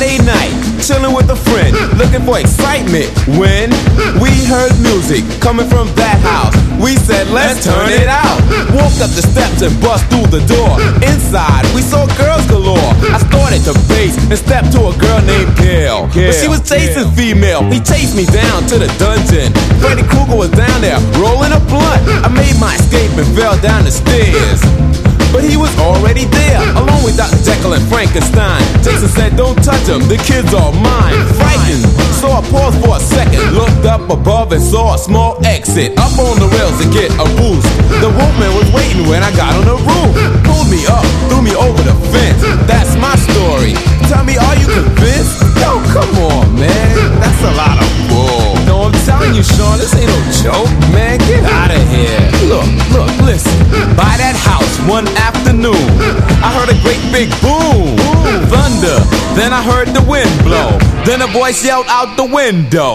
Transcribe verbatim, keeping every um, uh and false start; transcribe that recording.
Friday night, chilling with a friend, looking for excitement when we heard music coming from that house. We said, let's turn it out. Walked up the steps and bust through the door. Inside, we saw girls galore. I started to bass and stepped to a girl named Gail. But she was chasing female. He chased me down to the dungeon. Freddy Krueger was down there, rolling a blunt. I made my escape and fell down the stairs. But he was already there, along with Doctor Jekyll and Frankenstein. Jason said, don't touch him, the kids are mine. Frightened, so I paused for a second. Looked up above and saw a small exit. Up on the rails to get a boost. The wolfman was waiting when I got on the roof. Pulled me up, threw me over the fence. That's my story. Tell me, are you convinced? Yo, come on, man, that's a lot of bull. No, I'm telling you, Sean, this ain't no joke. Man, get out of here. Look, look, listen. By that house one afternoon, I heard a great big boom, thunder. Then I heard the wind blow. Then a voice yelled out the window.